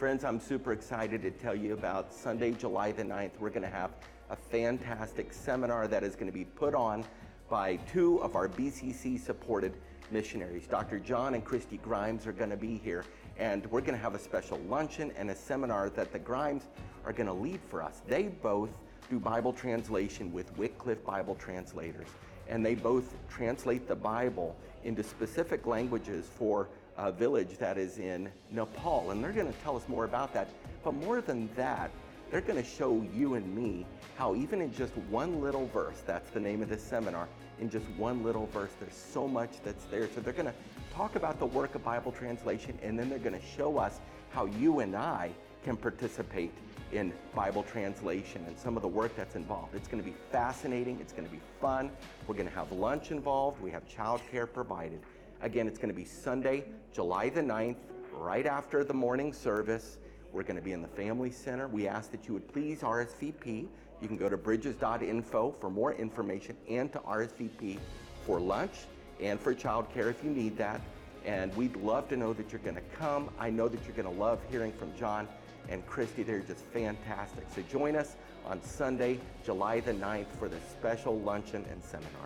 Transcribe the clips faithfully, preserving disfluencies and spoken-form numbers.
Friends, I'm super excited to tell you about Sunday, July the ninth. We're going to have a fantastic seminar that is going to be put on by two of our B C C-supported missionaries. Doctor John and Christy Grimes are going to be here, and we're going to have a special luncheon and a seminar that the Grimes are going to lead for us. They both do Bible translation with Wycliffe Bible Translators, and they both translate the Bible into specific languages for a village that is in Nepal, and they're going to tell us more about that. But more than that, they're going to show you and me how even in just one little verse, that's the name of this seminar, in just one little verse, there's so much that's there. So they're going to talk about the work of Bible translation, and then they're going to show us how you and I can participate in Bible translation and some of the work that's involved. It's going to be fascinating. It's going to be fun. We're going to have lunch involved. We have childcare provided. Again, it's going to be Sunday, July the ninth, right after the morning service. We're going to be in the Family Center. We ask that you would please R S V P. You can go to bridges dot info for more information and to R S V P for lunch and for childcare if you need that. And we'd love to know that you're going to come. I know that you're going to love hearing from John and Christy. They're just fantastic. So join us on Sunday, July the ninth for this special luncheon and seminar.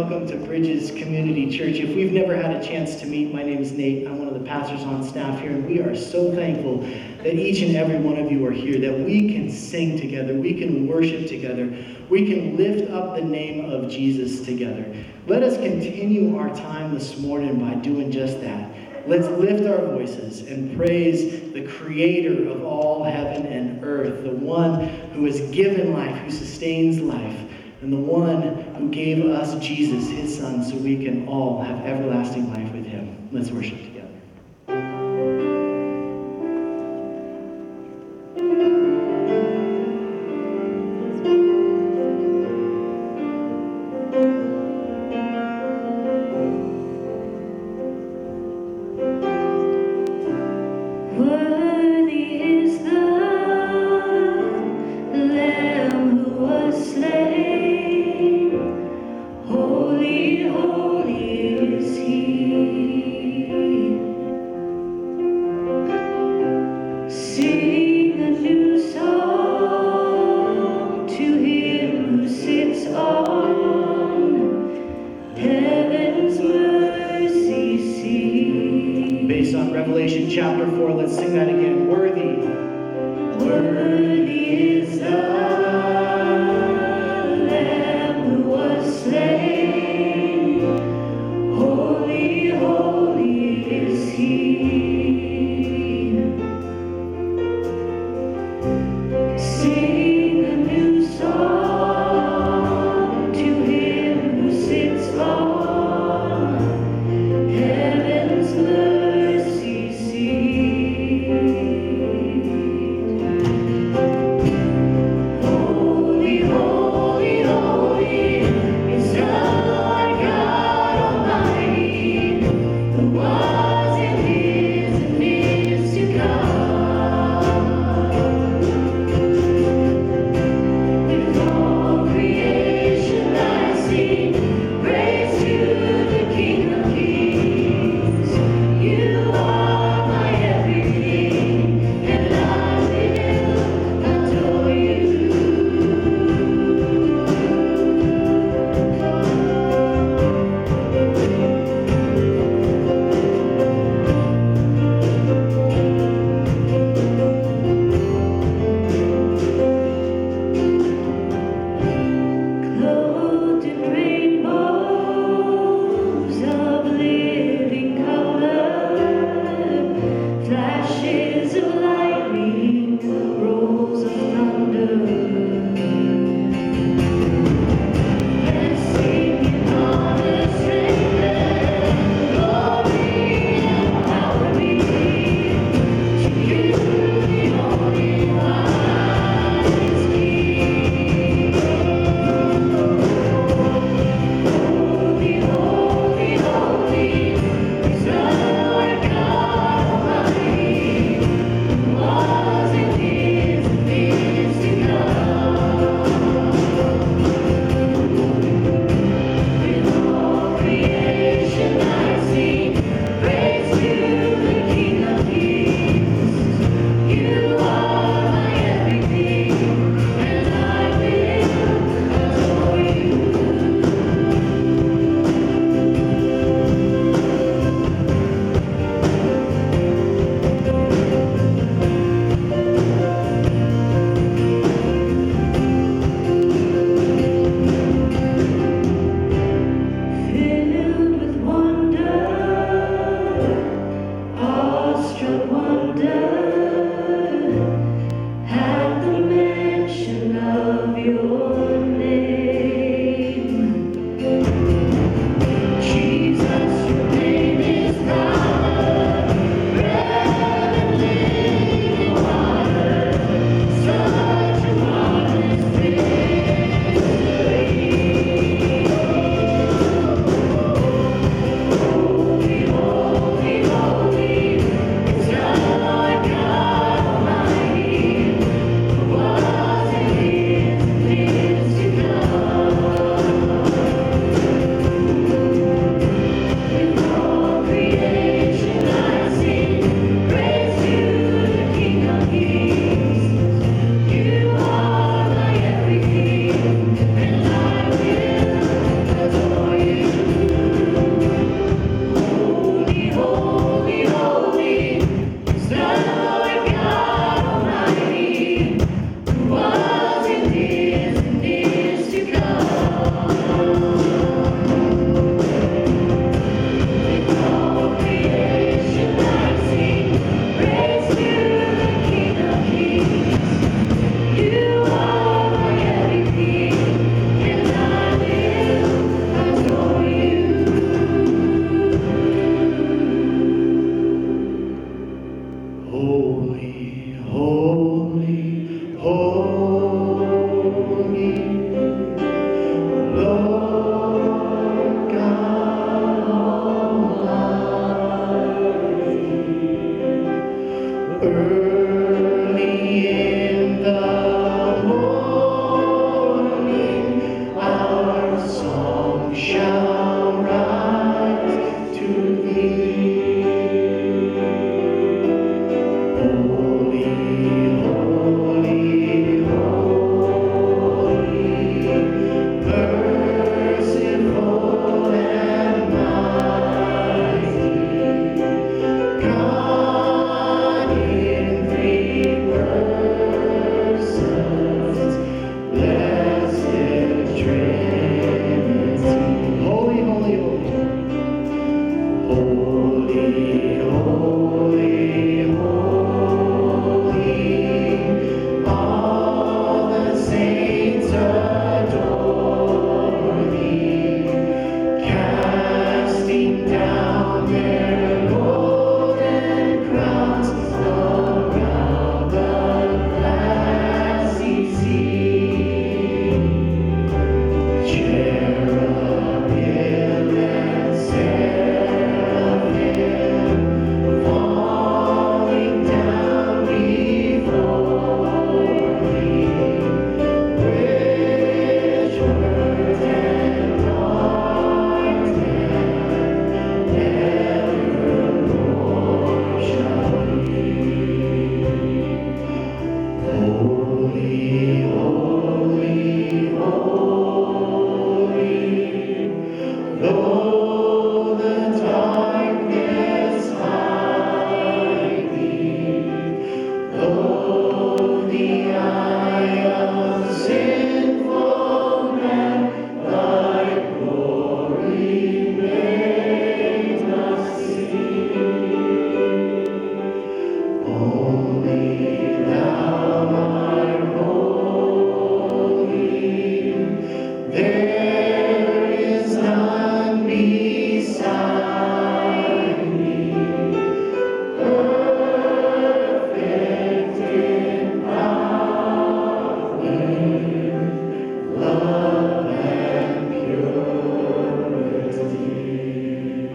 welcome to Bridges Community Church. If we've never had a chance to meet, my name is Nate. I'm one of the pastors on staff here, and we are so thankful that each and every one of you are here, that we can sing together, we can worship together, we can lift up the name of Jesus together. Let us continue our time this morning by doing just that. Let's lift our voices and praise the Creator of all heaven and earth, the one who has given life, who sustains life, and the one who gave us Jesus, his Son, so we can all have everlasting life with him. Let's worship together.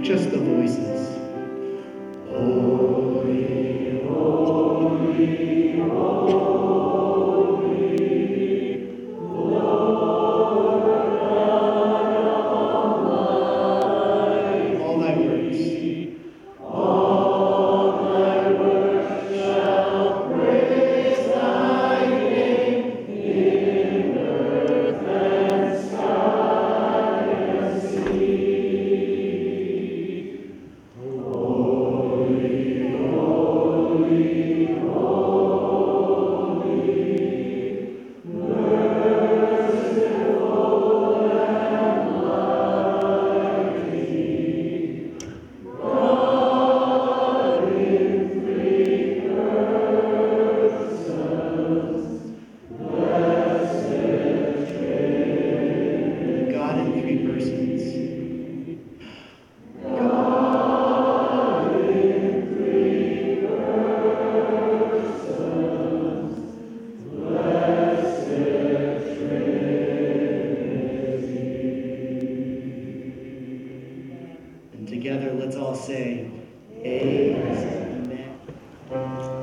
just the voices. Holy, holy, holy, Lord God Almighty. All thy works. All thy works shall praise thy name in earth and sky and sea. Holy, holy, holy, merciful and mighty, God in three persons, blessed Trinity. God in three persons. God in three persons, blessed Trinity. And together, let's all say, Amen.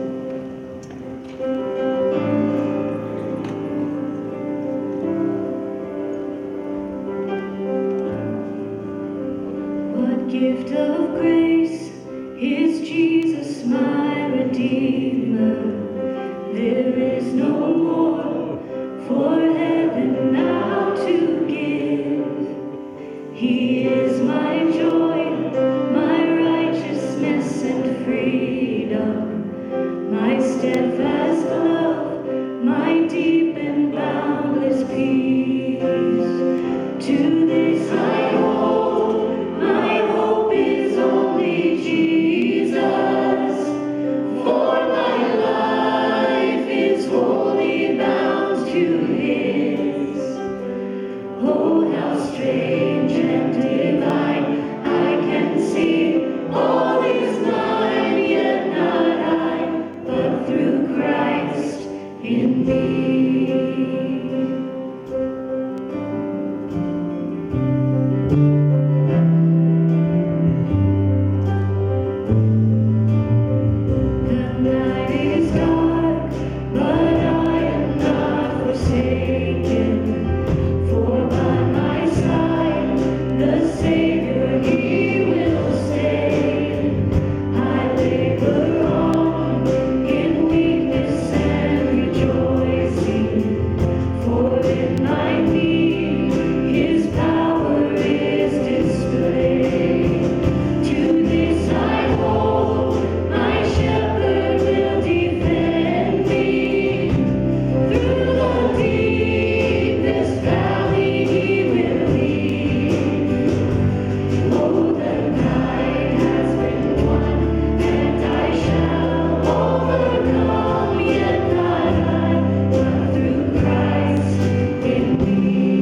What gift of grace is Jesus, my Redeemer? There is no more for heaven now to give. He is my joy, my righteousness and freedom, my steadfast love, my deep and boundless peace. To this I hold, my hope is only Jesus, for my life is wholly bound to His. Oh, how strange and divine, I can see all is mine, yet not I, but through Christ in me. The night is dark, but I am not forsaken. For by my side, the Savior, He will stay. I labor on in weakness and rejoicing, for in my need His power is displayed. To this I hold, my Shepherd will defend me. Through the deepest valley He will lead. Oh, the night has been won, and I shall overcome, yet not I, but through Christ in me.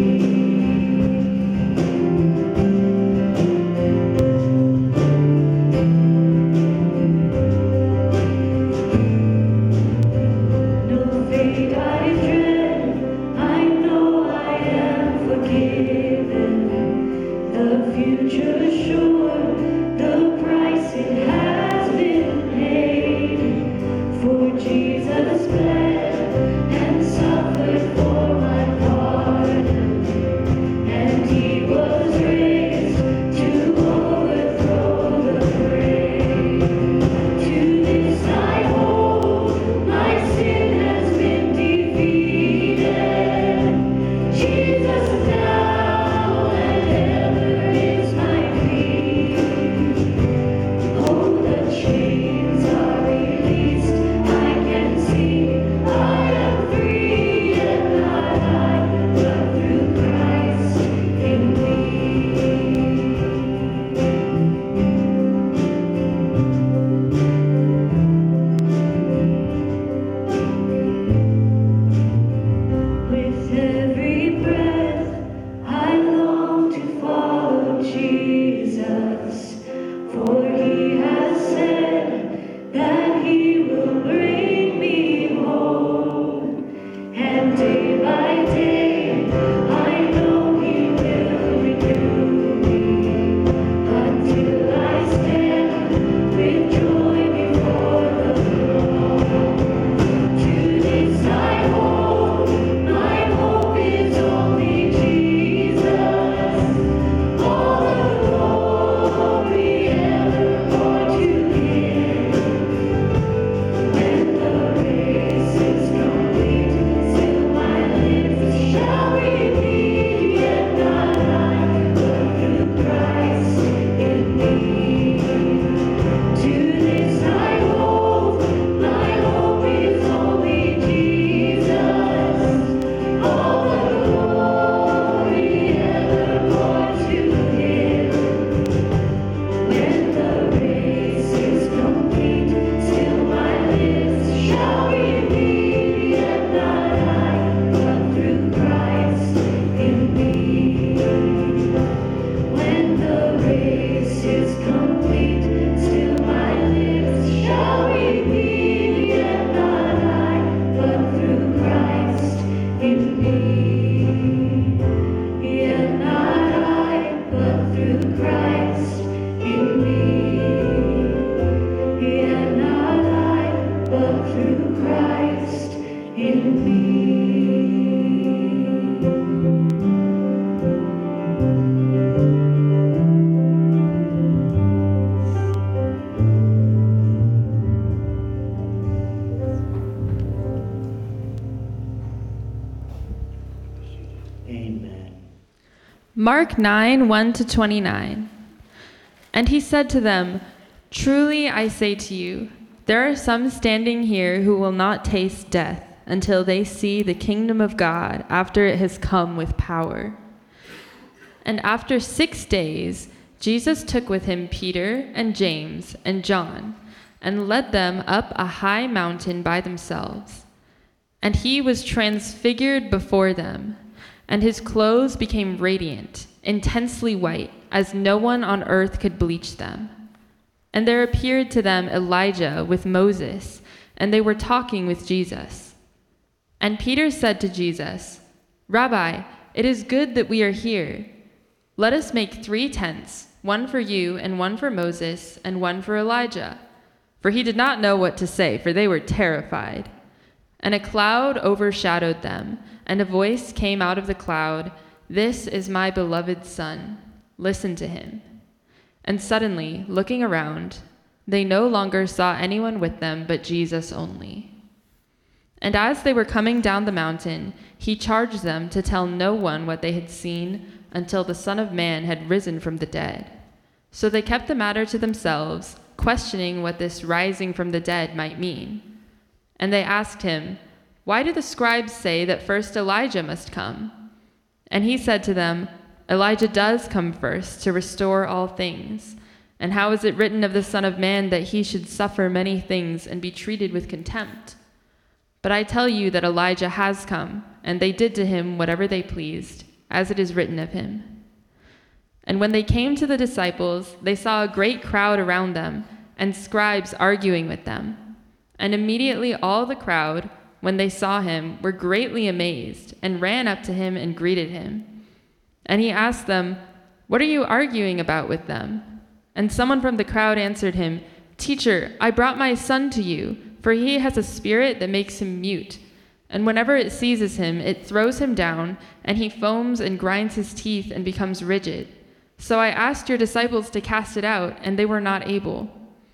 No fate I dread, I know I am forgiven. The future sure, the price it has been paid. For Jesus bled and suffered for my pardon, and He was raised to overthrow the grave. To this I hold, my sin has been defeated. Jesus now and ever is my peace. Mark nine, one to twenty-nine. And he said to them, "Truly I say to you, there are some standing here who will not taste death until they see the kingdom of God after it has come with power." And after six days, Jesus took with him Peter and James and John and led them up a high mountain by themselves. And he was transfigured before them, and his clothes became radiant, intensely white, as no one on earth could bleach them. And there appeared to them Elijah with Moses, and they were talking with Jesus. And Peter said to Jesus, "Rabbi, it is good that we are here. Let us make three tents, one for you and one for Moses and one for Elijah." For he did not know what to say, for they were terrified. And a cloud overshadowed them, and a voice came out of the cloud, "This is my beloved Son. Listen to him." And suddenly, looking around, they no longer saw anyone with them but Jesus only. And as they were coming down the mountain, he charged them to tell no one what they had seen until the Son of Man had risen from the dead. So they kept the matter to themselves, questioning what this rising from the dead might mean. And they asked him, "Why do the scribes say that first Elijah must come?" And he said to them, "Elijah does come first to restore all things. And how is it written of the Son of Man that he should suffer many things and be treated with contempt? But I tell you that Elijah has come, and they did to him whatever they pleased, as it is written of him." And when they came to the disciples, they saw a great crowd around them, and scribes arguing with them. And immediately all the crowd, when they saw him, were greatly amazed, and ran up to him and greeted him. And he asked them, "What are you arguing about with them?" And someone from the crowd answered him, "Teacher, I brought my son to you, for he has a spirit that makes him mute. And whenever it seizes him, it throws him down, and he foams and grinds his teeth and becomes rigid. So I asked your disciples to cast it out, and they were not able."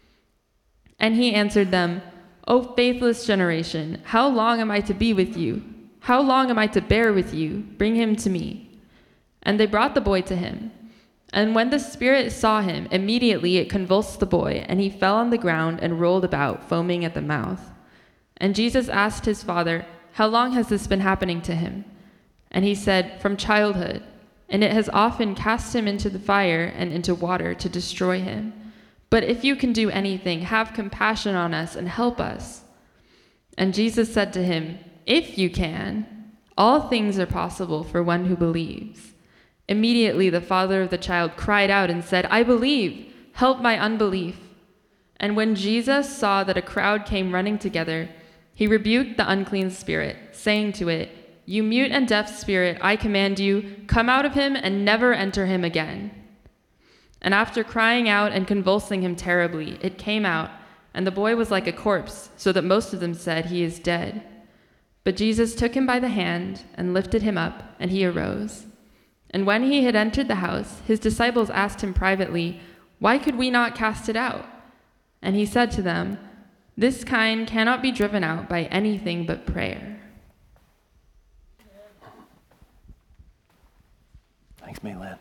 And he answered them, "O faithless generation, how long am I to be with you? How long am I to bear with you? Bring him to me." And they brought the boy to him. And when the spirit saw him, immediately it convulsed the boy, and he fell on the ground and rolled about, foaming at the mouth. And Jesus asked his father, "How long has this been happening to him?" And he said, "From childhood. And it has often cast him into the fire and into water to destroy him. But if you can do anything, have compassion on us and help us." And Jesus said to him, "If you can, all things are possible for one who believes." Immediately the father of the child cried out and said, "I believe, help my unbelief." And when Jesus saw that a crowd came running together, he rebuked the unclean spirit, saying to it, "You mute and deaf spirit, I command you, come out of him and never enter him again." And after crying out and convulsing him terribly, it came out, and the boy was like a corpse, so that most of them said, "He is dead." But Jesus took him by the hand and lifted him up, and he arose. And when he had entered the house, his disciples asked him privately, "Why could we not cast it out?" And he said to them, "This kind cannot be driven out by anything but prayer." Thanks, Maylin.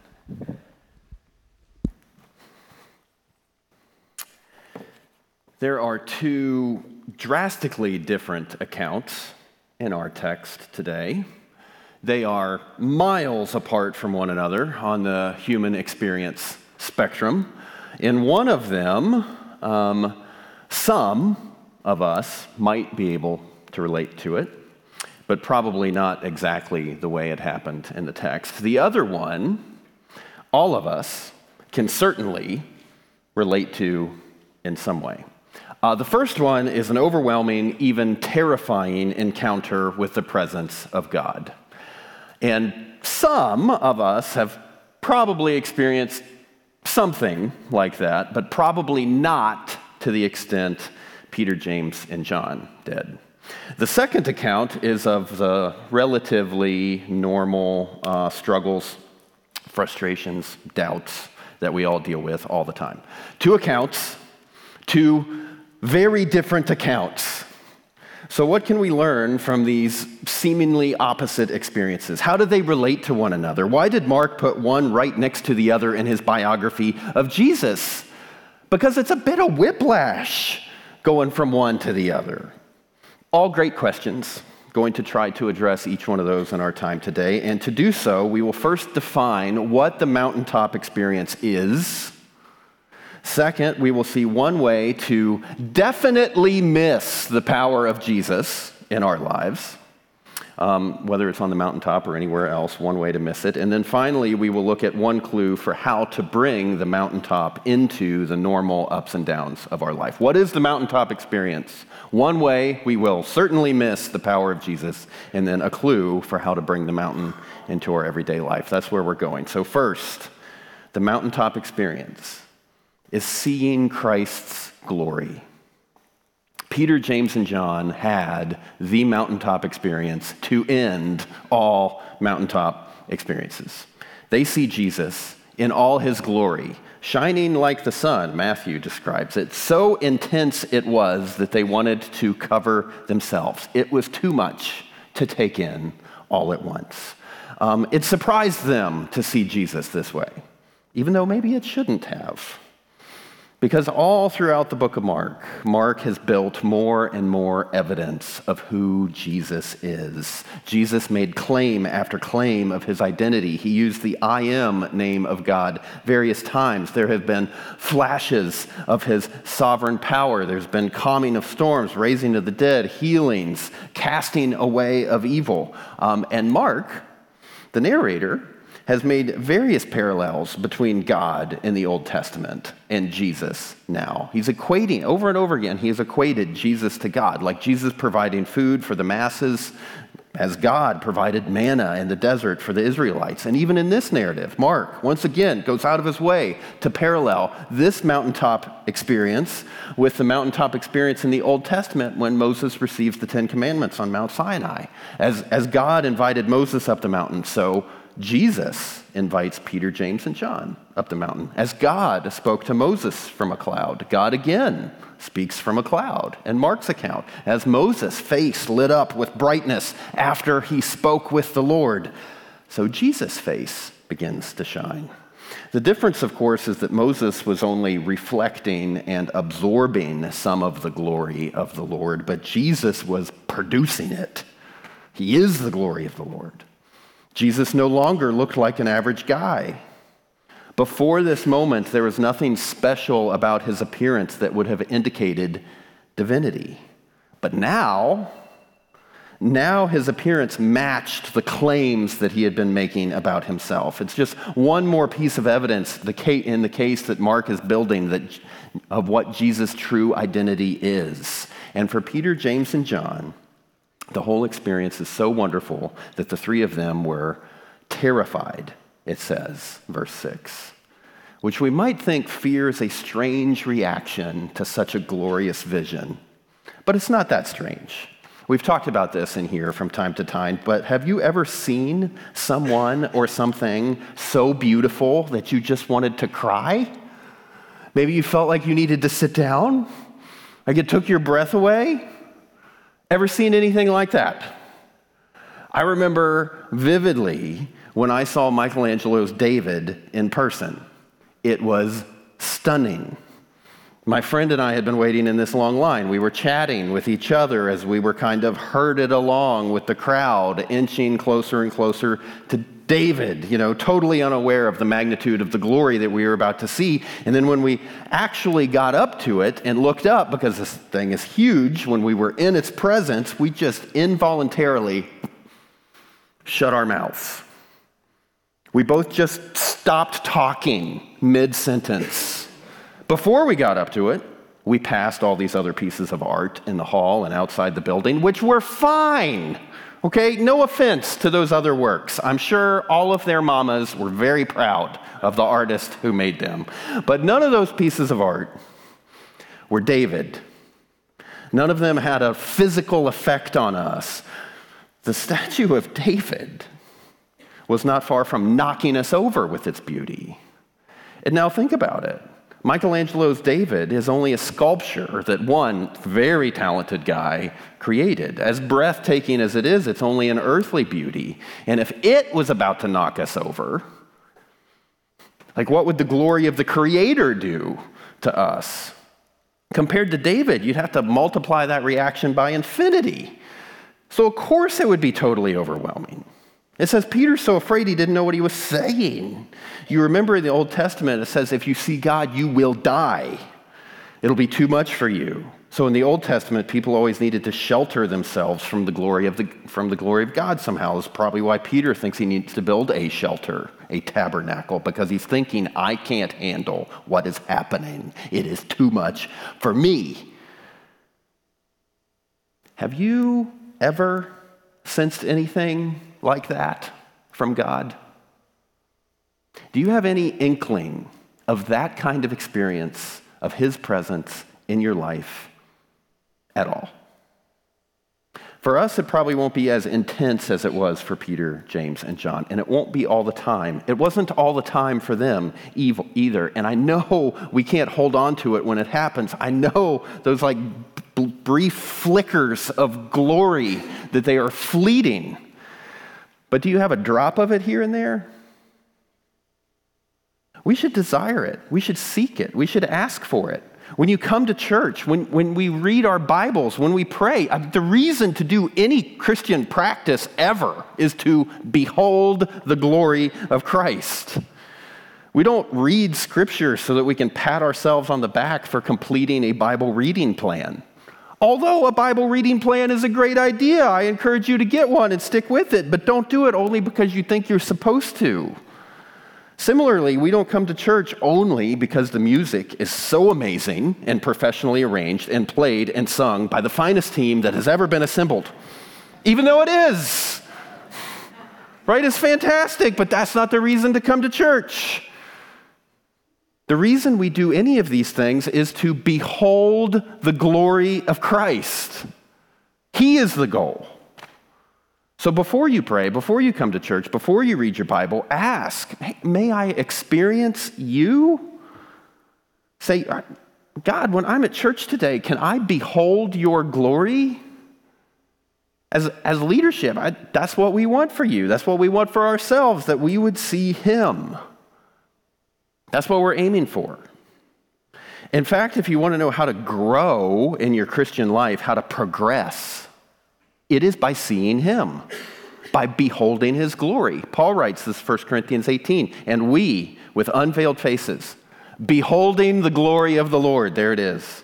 There are two drastically different accounts in our text today. They are miles apart from one another on the human experience spectrum. In one of them, um, some of us might be able to relate to it, but probably not exactly the way it happened in the text. The other one, all of us can certainly relate to in some way. Uh, the first one is an overwhelming, even terrifying encounter with the presence of God. And some of us have probably experienced something like that, but probably not to the extent Peter, James, and John did. The second account is of the relatively normal uh, struggles, frustrations, doubts that we all deal with all the time. Two accounts, two very different accounts. So what can we learn from these seemingly opposite experiences? How do they relate to one another? Why did Mark put one right next to the other in his biography of Jesus? Because it's a bit of whiplash going from one to the other. All great questions. Going to try to address each one of those in our time today. And to do so, we will first define what the mountaintop experience is. Second, we will see one way to definitely miss the power of Jesus in our lives, um, whether it's on the mountaintop or anywhere else, one way to miss it. And then finally, we will look at one clue for how to bring the mountaintop into the normal ups and downs of our life. What is the mountaintop experience? One way we will certainly miss the power of Jesus, and then a clue for how to bring the mountain into our everyday life. That's where we're going. So first, the mountaintop experience is seeing Christ's glory. Peter, James, and John had the mountaintop experience to end all mountaintop experiences. They see Jesus in all his glory, shining like the sun, Matthew describes it. So intense it was that they wanted to cover themselves. It was too much to take in all at once. Um, it surprised them to see Jesus this way, even though maybe it shouldn't have. Because all throughout the book of Mark, Mark has built more and more evidence of who Jesus is. Jesus made claim after claim of his identity. He used the I am name of God various times. There have been flashes of his sovereign power. There's been calming of storms, raising of the dead, healings, casting away of evil. Um, and Mark, the narrator, has made various parallels between God in the Old Testament and Jesus now. He's equating, over and over again, he has equated Jesus to God, like Jesus providing food for the masses as God provided manna in the desert for the Israelites. And even in this narrative, Mark, once again, goes out of his way to parallel this mountaintop experience with the mountaintop experience in the Old Testament when Moses receives the Ten Commandments on Mount Sinai. As, as God invited Moses up the mountain, so Jesus invites Peter, James, and John up the mountain. As God spoke to Moses from a cloud, God again speaks from a cloud. In Mark's account, as Moses' face lit up with brightness after he spoke with the Lord, so Jesus' face begins to shine. The difference, of course, is that Moses was only reflecting and absorbing some of the glory of the Lord, but Jesus was producing it. He is the glory of the Lord. Jesus no longer looked like an average guy. Before this moment, there was nothing special about his appearance that would have indicated divinity. But now, now his appearance matched the claims that he had been making about himself. It's just one more piece of evidence in the case that Mark is building that, of what Jesus' true identity is. And for Peter, James, and John, the whole experience is so wonderful that the three of them were terrified, it says, verse six, which we might think fear is a strange reaction to such a glorious vision. But it's not that strange. We've talked about this in here from time to time, but have you ever seen someone or something so beautiful that you just wanted to cry? Maybe you felt like you needed to sit down, like it took your breath away? Ever seen anything like that? I remember vividly when I saw Michelangelo's David in person. It was stunning. My friend and I had been waiting in this long line. We were chatting with each other as we were kind of herded along with the crowd, inching closer and closer to David, you know, totally unaware of the magnitude of the glory that we were about to see. And then when we actually got up to it and looked up, because this thing is huge, when we were in its presence, we just involuntarily shut our mouths. We both just stopped talking mid-sentence. Before we got up to it, we passed all these other pieces of art in the hall and outside the building, which were fine. Okay, no offense to those other works. I'm sure all of their mamas were very proud of the artist who made them. But none of those pieces of art were David. None of them had a physical effect on us. The statue of David was not far from knocking us over with its beauty. And now think about it. Michelangelo's David is only a sculpture that one very talented guy created. As breathtaking as it is, it's only an earthly beauty. And if it was about to knock us over, like what would the glory of the Creator do to us? Compared to David, you'd have to multiply that reaction by infinity. So of course it would be totally overwhelming. It says Peter's so afraid he didn't know what he was saying. You remember in the Old Testament, it says if you see God, you will die. It'll be too much for you. So in the Old Testament, people always needed to shelter themselves from the glory of the from the glory of God somehow. That's probably why Peter thinks he needs to build a shelter, a tabernacle, because he's thinking, I can't handle what is happening. It is too much for me. Have you ever sensed anything like that from God? Do you have any inkling of that kind of experience of His presence in your life at all? For us, it probably won't be as intense as it was for Peter, James, and John, and it won't be all the time. It wasn't all the time for them either, and I know we can't hold on to it when it happens. I know those like b- brief flickers of glory that they are fleeting. But do you have a drop of it here and there? We should desire it. We should seek it. We should ask for it. When you come to church, when, when we read our Bibles, when we pray, uh, the reason to do any Christian practice ever is to behold the glory of Christ. We don't read Scripture so that we can pat ourselves on the back for completing a Bible reading plan. Although a Bible reading plan is a great idea, I encourage you to get one and stick with it, but don't do it only because you think you're supposed to. Similarly, we don't come to church only because the music is so amazing and professionally arranged and played and sung by the finest team that has ever been assembled. Even though it is. Right? It's fantastic, but that's not the reason to come to church. The reason we do any of these things is to behold the glory of Christ. He is the goal. So before you pray, before you come to church, before you read your Bible, ask, hey, may I experience you? Say, God, when I'm at church today, can I behold your glory? As, as leadership, I, that's what we want for you. That's what we want for ourselves, that we would see Him. That's what we're aiming for. In fact, if you want to know how to grow in your Christian life, how to progress, it is by seeing Him, by beholding His glory. Paul writes this, First Corinthians eighteen, and we, with unveiled faces, beholding the glory of the Lord, there it is.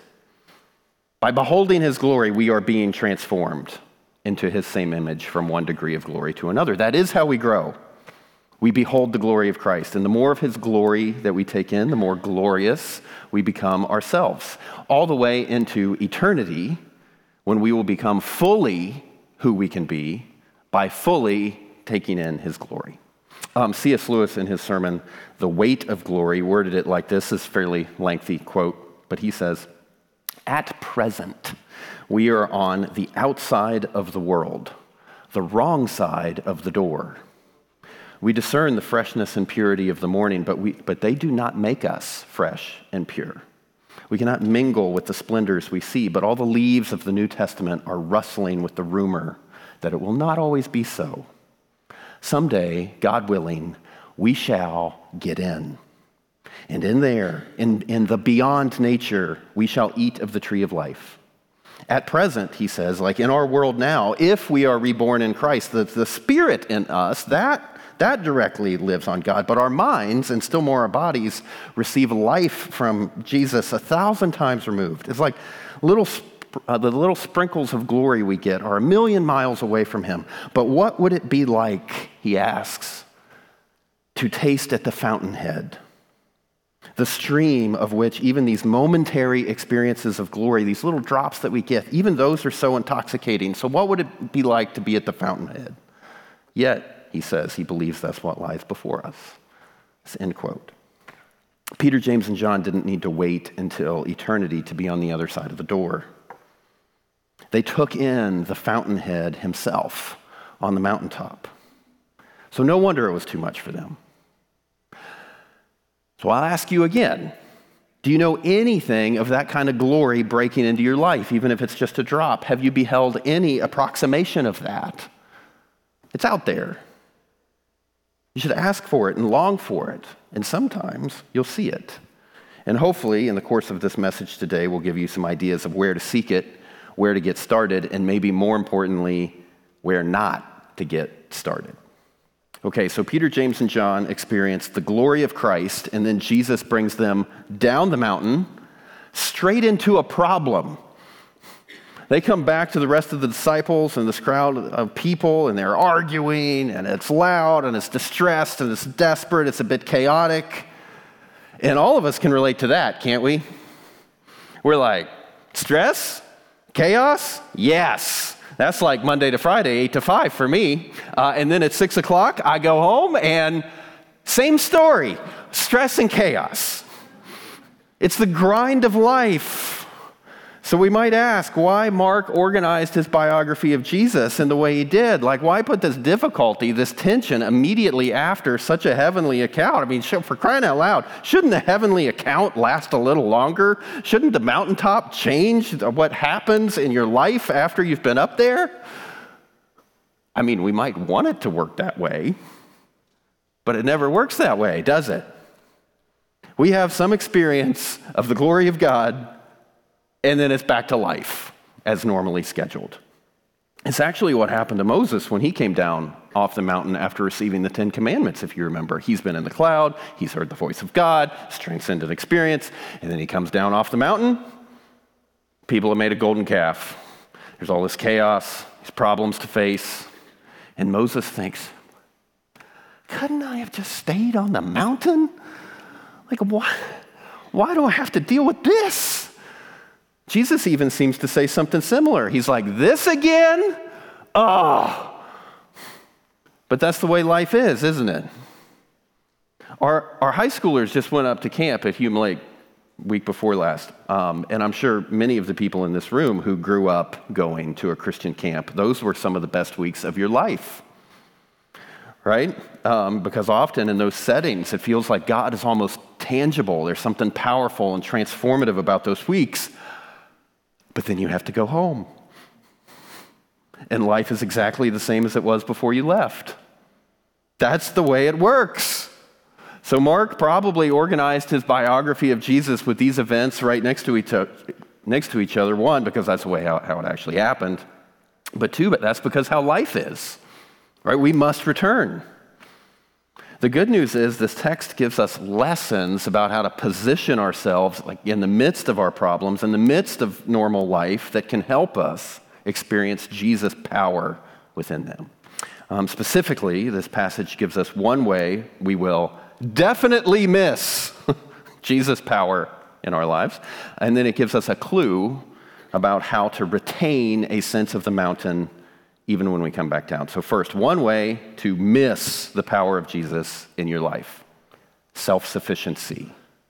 By beholding His glory, we are being transformed into His same image from one degree of glory to another. That is how we grow. We behold the glory of Christ, and the more of His glory that we take in, the more glorious we become ourselves, all the way into eternity, when we will become fully who we can be by fully taking in His glory. Um, C S Lewis, in his sermon, The Weight of Glory, worded it like this, this fairly lengthy quote, but he says, at present, we are on the outside of the world, the wrong side of the door. We discern the freshness and purity of the morning, but we, but they do not make us fresh and pure. We cannot mingle with the splendors we see, but all the leaves of the New Testament are rustling with the rumor that it will not always be so. Someday, God willing, we shall get in. And in there, in, in the beyond nature, we shall eat of the tree of life. At present, he says, like in our world now, if we are reborn in Christ, the, the Spirit in us, that That directly lives on God, but our minds, and still more our bodies, receive life from Jesus a thousand times removed. It's like little, uh, the little sprinkles of glory we get are a million miles away from Him. But what would it be like, he asks, to taste at the fountainhead, the stream of which even these momentary experiences of glory, these little drops that we get, even those are so intoxicating. So what would it be like to be at the fountainhead? Yet, he says he believes that's what lies before us. End quote. Peter, James, and John didn't need to wait until eternity to be on the other side of the door. They took in the fountainhead himself on the mountaintop. So no wonder it was too much for them. So I'll ask you again, Do you know anything of that kind of glory breaking into your life, even if it's just a drop? Have you beheld any approximation of that? It's out there. You should ask for it and long for it, and sometimes you'll see it. And hopefully, in the course of this message today, we'll give you some ideas of where to seek it, where to get started, and maybe more importantly, where not to get started. Okay, so Peter, James, and John experienced the glory of Christ, and then Jesus brings them down the mountain, straight into a problem. They come back to the rest of the disciples and this crowd of people, and they're arguing, and it's loud, and it's distressed, and it's desperate, it's a bit chaotic. And all of us can relate to that, can't we? We're like, stress? Chaos? Yes. That's like Monday to Friday, eight to five for me. Uh, and then at six o'clock, I go home, and same story, stress and chaos. It's the grind of life. So we might ask why Mark organized his biography of Jesus in the way he did. Like, why put this difficulty, this tension immediately after such a heavenly account? I mean, for crying out loud, shouldn't the heavenly account last a little longer? Shouldn't the mountaintop change what happens in your life after you've been up there? I mean, we might want it to work that way, but it never works that way, does it? We have some experience of the glory of God, and then it's back to life as normally scheduled. It's actually what happened to Moses when he came down off the mountain after receiving the Ten Commandments, if you remember. He's been in the cloud, he's heard the voice of God, it's transcendent experience, and then he comes down off the mountain. People have made a golden calf. There's all this chaos, these problems to face, and Moses thinks, couldn't I have just stayed on the mountain? Like, why, why do I have to deal with this? Jesus even seems to say something similar. He's like, this again? Oh. But that's the way life is, isn't it? Our, our high schoolers just went up to camp at Hume Lake week before last. Um, and I'm sure many of the people in this room who grew up going to a Christian camp, those were some of the best weeks of your life. Right? Um, because often in those settings, it feels like God is almost tangible. There's something powerful and transformative about those weeks. But then you have to go home. And life is exactly the same as it was before you left. That's the way it works. So Mark probably organized his biography of Jesus with these events right next to each other. Next to each other. One, because that's the way how, how it actually happened. But two, but that's because how life is. Right? We must return. The good news is this text gives us lessons about how to position ourselves like in the midst of our problems, in the midst of normal life that can help us experience Jesus' power within them. Um, specifically, this passage gives us one way we will definitely miss Jesus' power in our lives, and then it gives us a clue about how to retain a sense of the mountain even when we come back down. So first, one way to miss the power of Jesus in your life, self-sufficiency.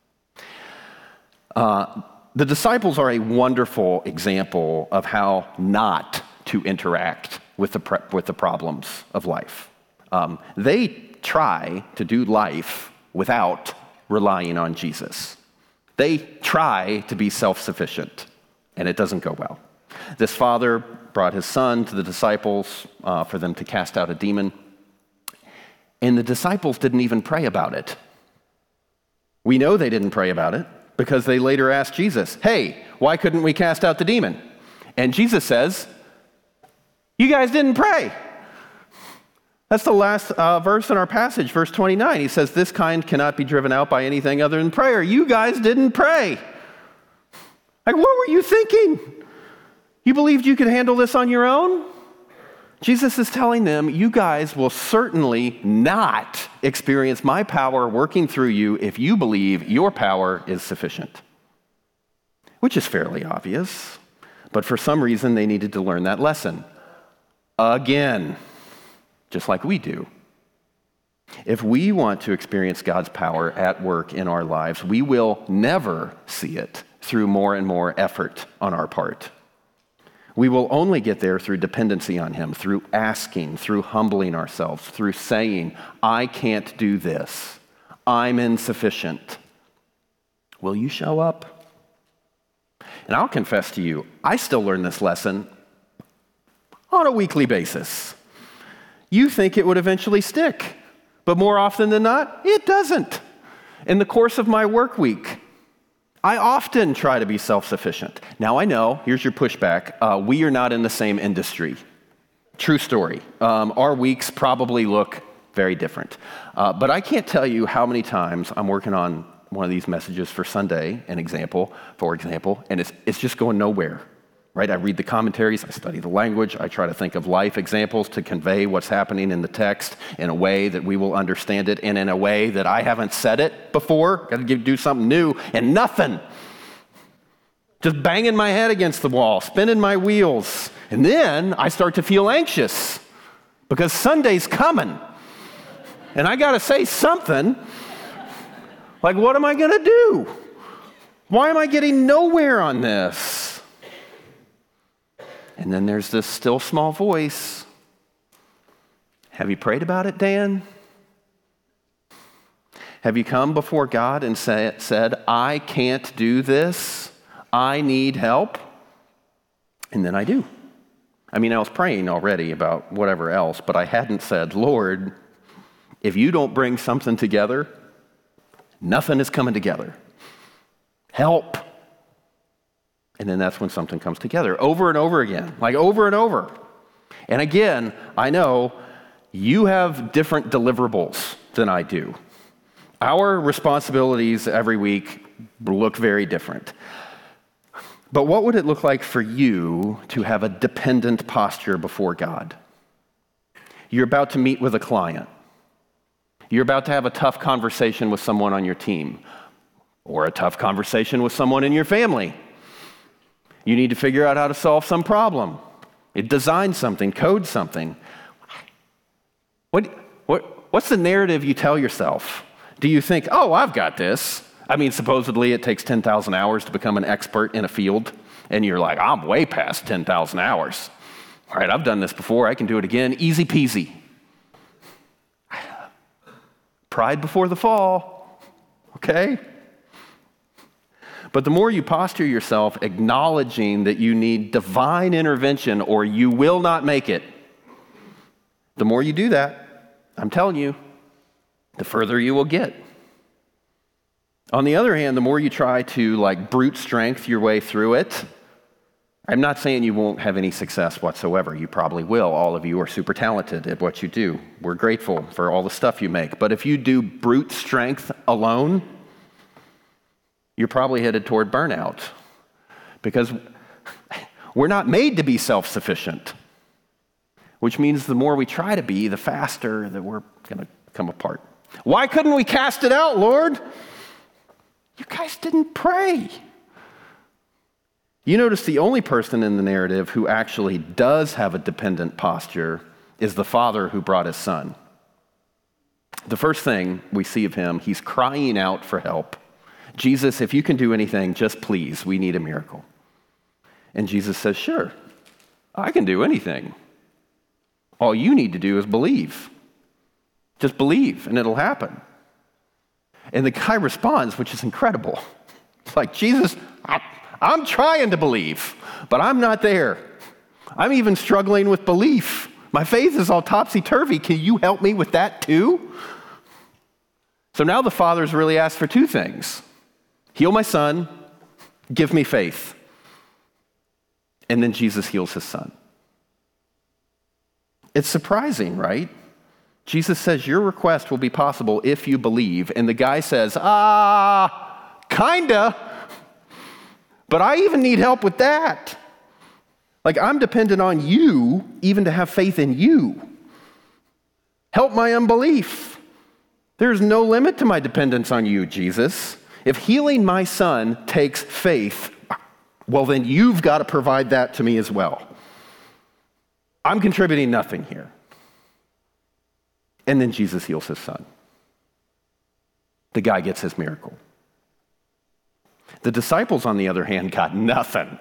Uh, the disciples are a wonderful example of how not to interact with the, pre- with the problems of life. Um, they try to do life without relying on Jesus. They try to be self-sufficient, and it doesn't go well. This father brought his son to the disciples uh, for them to cast out a demon. And the disciples didn't even pray about it. We know they didn't pray about it because they later asked Jesus, hey, why couldn't we cast out the demon? And Jesus says, you guys didn't pray. That's the last uh, verse in our passage, verse twenty-nine. He says, this kind cannot be driven out by anything other than prayer. You guys didn't pray. Like, what were you thinking? You believed you could handle this on your own? Jesus is telling them, you guys will certainly not experience my power working through you if you believe your power is sufficient. Which is fairly obvious, but for some reason they needed to learn that lesson again, just like we do. If we want to experience God's power at work in our lives, we will never see it through more and more effort on our part. We will only get there through dependency on him, through asking, through humbling ourselves, through saying, I can't do this. I'm insufficient. Will you show up? And I'll confess to you, I still learn this lesson on a weekly basis. You think it would eventually stick, but more often than not, it doesn't. In the course of my work week, I often try to be self-sufficient. Now I know, here's your pushback, uh, we are not in the same industry. True story. Um, our weeks probably look very different. Uh, but I can't tell you how many times I'm working on one of these messages for Sunday, an example, for example, and it's it's just going nowhere, right? I read the commentaries, I study the language, I try to think of life examples to convey what's happening in the text in a way that we will understand it, and in a way that I haven't said it before. Got to do something new, and nothing. Just banging my head against the wall, spinning my wheels. And then I start to feel anxious because Sunday's coming. And I got to say something. Like, what am I going to do? Why am I getting nowhere on this? And then there's this still small voice. Have you prayed about it, Dan? Have you come before God and say, said, I can't do this. I need help? And then I do. I mean, I was praying already about whatever else, but I hadn't said, Lord, if you don't bring something together, nothing is coming together. Help. And then that's when something comes together over and over again, like over and over. And again, I know you have different deliverables than I do. Our responsibilities every week look very different. But what would it look like for you to have a dependent posture before God? You're about to meet with a client. You're about to have a tough conversation with someone on your team, or a tough conversation with someone in your family. You need to figure out how to solve some problem. Design something, code something. What, what, what's the narrative you tell yourself? Do you think, oh, I've got this? I mean, supposedly it takes ten thousand hours to become an expert in a field, and you're like, I'm way past ten thousand hours. All right, I've done this before, I can do it again, easy peasy. Pride before the fall, okay? But the more you posture yourself acknowledging that you need divine intervention or you will not make it, the more you do that, I'm telling you, the further you will get. On the other hand, the more you try to like brute strength your way through it, I'm not saying you won't have any success whatsoever. You probably will. All of you are super talented at what you do. We're grateful for all the stuff you make. But if you do brute strength alone, you're probably headed toward burnout, because we're not made to be self-sufficient, which means the more we try to be, the faster that we're going to come apart. Why couldn't we cast it out, Lord? You guys didn't pray. You notice the only person in the narrative who actually does have a dependent posture is the father who brought his son. The first thing we see of him, he's crying out for help. Jesus, if you can do anything, just please, we need a miracle. And Jesus says, sure, I can do anything. All you need to do is believe. Just believe and it'll happen. And the guy responds, which is incredible. It's like, Jesus, I, I'm trying to believe, but I'm not there. I'm even struggling with belief. My faith is all topsy-turvy. Can you help me with that too? So now the father's really asked for two things. Heal my son, give me faith. And then Jesus heals his son. It's surprising, right? Jesus says, your request will be possible if you believe. And the guy says, ah, kinda. But I even need help with that. Like, I'm dependent on you even to have faith in you. Help my unbelief. There's no limit to my dependence on you, Jesus. If healing my son takes faith, well, then you've got to provide that to me as well. I'm contributing nothing here. And then Jesus heals his son. The guy gets his miracle. The disciples, on the other hand, got nothing.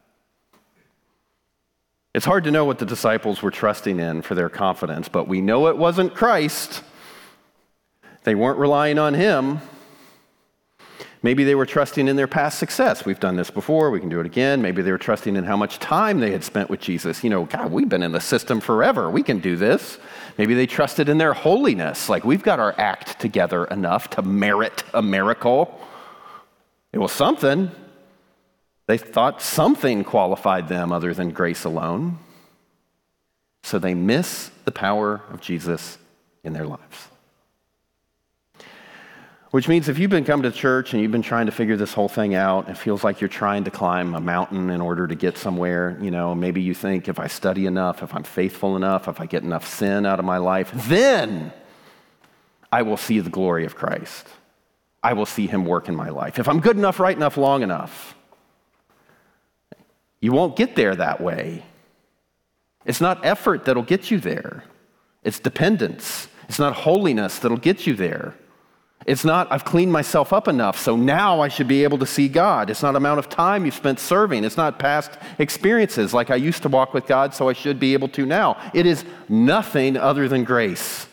It's hard to know what the disciples were trusting in for their confidence, but we know it wasn't Christ. They weren't relying on him. Maybe they were trusting in their past success. We've done this before. We can do it again. Maybe they were trusting in how much time they had spent with Jesus. You know, God, we've been in the system forever. We can do this. Maybe they trusted in their holiness. Like, we've got our act together enough to merit a miracle. It was something. They thought something qualified them other than grace alone. So they miss the power of Jesus in their lives. Which means if you've been coming to church and you've been trying to figure this whole thing out, it feels like you're trying to climb a mountain in order to get somewhere. You know, maybe you think if I study enough, if I'm faithful enough, if I get enough sin out of my life, then I will see the glory of Christ. I will see him work in my life. If I'm good enough, right enough, long enough. You won't get there that way. It's not effort that'll get you there. It's dependence. It's not holiness that'll get you there. It's not, I've cleaned myself up enough, so now I should be able to see God. It's not amount of time you've spent serving. It's not past experiences, like I used to walk with God, so I should be able to now. It is nothing other than grace.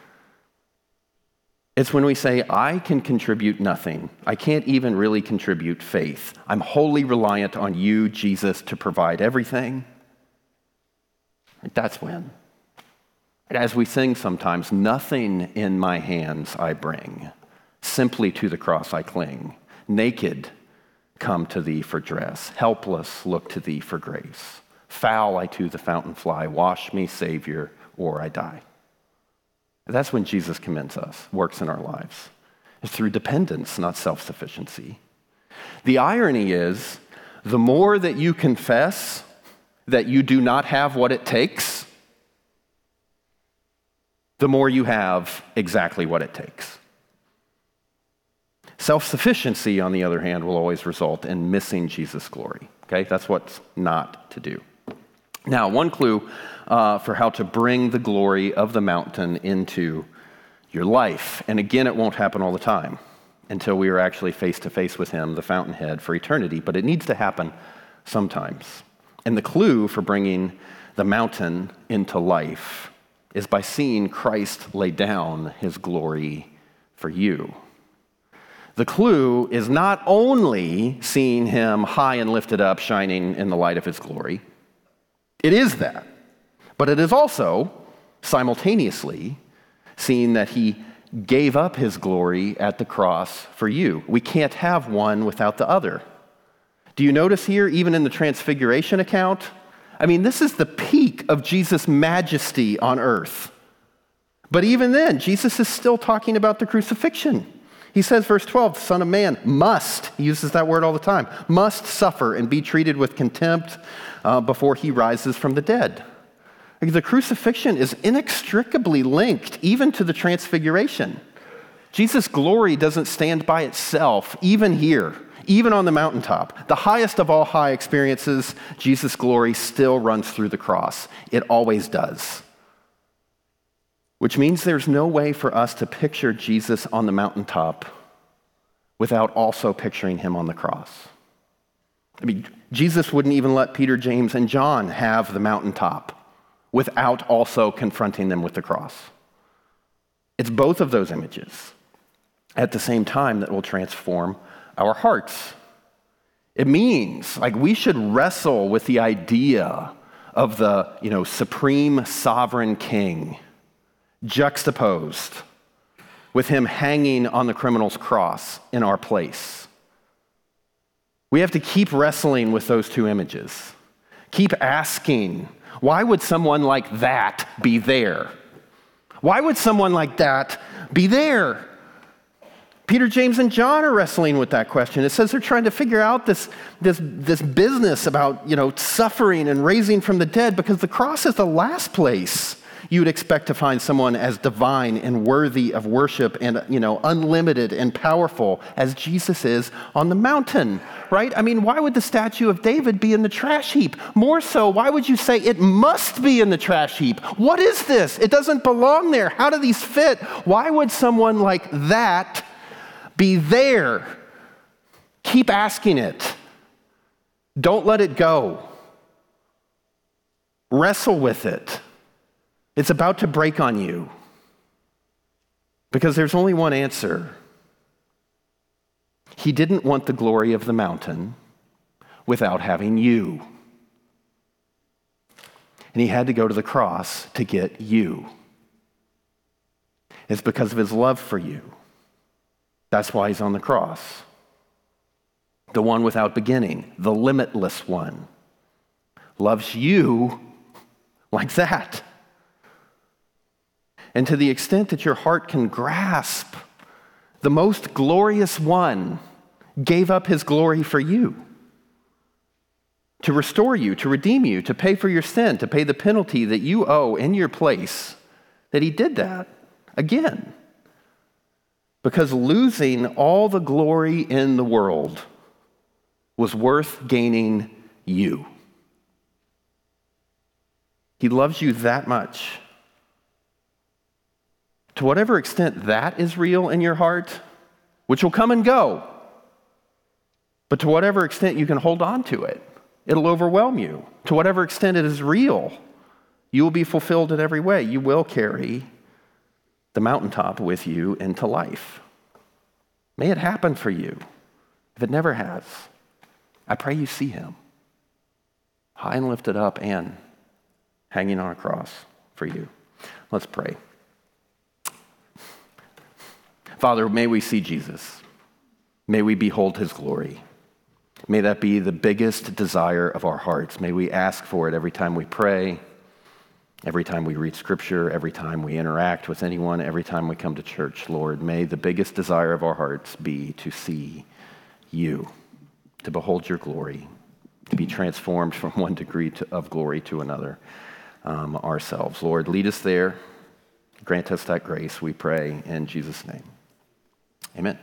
It's when we say, I can contribute nothing. I can't even really contribute faith. I'm wholly reliant on you, Jesus, to provide everything. That's when. As we sing sometimes, nothing in my hands I bring. Simply to the cross I cling. Naked, come to thee for dress. Helpless, look to thee for grace. Foul I to the fountain fly. Wash me, Savior, or I die. That's when Jesus commends us, works in our lives. It's through dependence, not self-sufficiency. The irony is, the more that you confess that you do not have what it takes, the more you have exactly what it takes. Self-sufficiency, on the other hand, will always result in missing Jesus' glory. Okay, that's what's not to do. Now, one clue uh, for how to bring the glory of the mountain into your life, and again, it won't happen all the time until we are actually face-to-face with him, the fountainhead, for eternity, but it needs to happen sometimes. And the clue for bringing the mountain into life is by seeing Christ lay down his glory for you. The clue is not only seeing him high and lifted up, shining in the light of his glory. It is that. But it is also simultaneously seeing that he gave up his glory at the cross for you. We can't have one without the other. Do you notice here, even in the Transfiguration account? I mean, this is the peak of Jesus' majesty on earth. But even then, Jesus is still talking about the crucifixion. He says, verse twelve, the Son of Man must, he uses that word all the time, must suffer and be treated with contempt uh, before he rises from the dead. The crucifixion is inextricably linked even to the Transfiguration. Jesus' glory doesn't stand by itself, even here. Even on the mountaintop, the highest of all high experiences, Jesus' glory still runs through the cross. It always does. Which means there's no way for us to picture Jesus on the mountaintop without also picturing him on the cross. I mean, Jesus wouldn't even let Peter, James, and John have the mountaintop without also confronting them with the cross. It's both of those images at the same time that will transform our hearts. It means, like, we should wrestle with the idea of the, you know, supreme sovereign king juxtaposed with him hanging on the criminal's cross in our place. We have to keep wrestling with those two images. Keep asking, why would someone like that be there? Why would someone like that be there? Peter, James, and John are wrestling with that question. It says they're trying to figure out this, this, this business about, you know, suffering and raising from the dead, because the cross is the last place you would expect to find someone as divine and worthy of worship and, you know, unlimited and powerful as Jesus is on the mountain, right? I mean, why would the statue of David be in the trash heap? More so, why would you say it must be in the trash heap? What is this? It doesn't belong there. How do these fit? Why would someone like that be there? Keep asking it. Don't let it go. Wrestle with it. It's about to break on you. Because there's only one answer. He didn't want the glory of the mountain without having you. And he had to go to the cross to get you. It's because of his love for you. That's why he's on the cross. The one without beginning, the limitless one, loves you like that. And to the extent that your heart can grasp, the most glorious one gave up his glory for you, to restore you, to redeem you, to pay for your sin, to pay the penalty that you owe in your place, that he did that again. Because losing all the glory in the world was worth gaining you. He loves you that much. To whatever extent that is real in your heart, which will come and go, but to whatever extent you can hold on to it, it'll overwhelm you. To whatever extent it is real, you will be fulfilled in every way. You will carry the mountaintop with you into life. May it happen for you. If it never has, I pray you see him high and lifted up and hanging on a cross for you. Let's pray. Father, may we see Jesus. May we behold his glory. May that be the biggest desire of our hearts. May we ask for it every time we pray, every time we read scripture, every time we interact with anyone, every time we come to church. Lord, may the biggest desire of our hearts be to see you, to behold your glory, to be transformed from one degree to, of glory to another um, ourselves. Lord, lead us there. Grant us that grace, we pray in Jesus' name. Amen.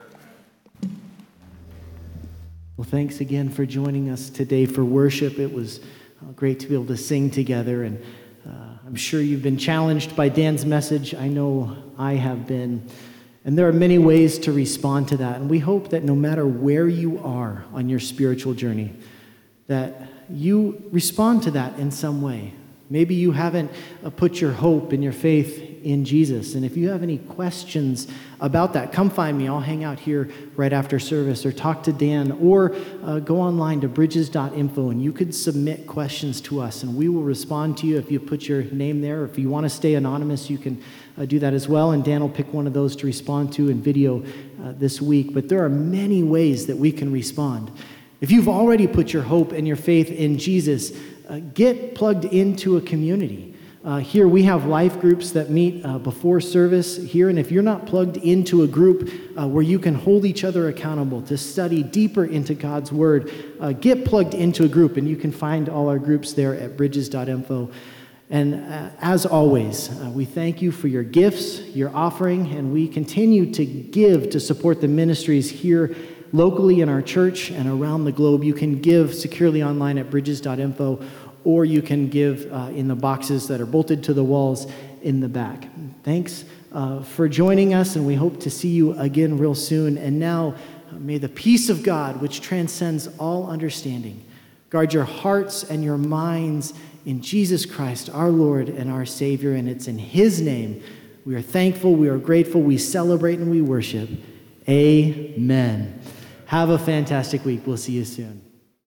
Well, thanks again for joining us today for worship. It was uh, great to be able to sing together, and uh, I'm sure you've been challenged by Dan's message. I know I have been, and there are many ways to respond to that, and we hope that no matter where you are on your spiritual journey, that you respond to that in some way. Maybe you haven't uh, put your hope and your faith in Jesus. And if you have any questions about that, come find me. I'll hang out here right after service, or talk to Dan, or uh, go online to bridges dot info, and you could submit questions to us, and we will respond to you if you put your name there. If you want to stay anonymous, you can uh, do that as well, and Dan will pick one of those to respond to in video uh, this week. But there are many ways that we can respond. If you've already put your hope and your faith in Jesus, uh, get plugged into a community. Uh, here we have life groups that meet uh, before service here, and if you're not plugged into a group uh, where you can hold each other accountable to study deeper into God's Word, uh, get plugged into a group, and you can find all our groups there at bridges dot info. And uh, as always, uh, we thank you for your gifts, your offering, and we continue to give to support the ministries here locally in our church and around the globe. You can give securely online at bridges dot info, or you can give uh, in the boxes that are bolted to the walls in the back. Thanks uh, for joining us, and we hope to see you again real soon. And now, uh, may the peace of God, which transcends all understanding, guard your hearts and your minds in Jesus Christ, our Lord and our Savior. And it's in his name we are thankful, we are grateful, we celebrate, and we worship. Amen. Have a fantastic week. We'll see you soon.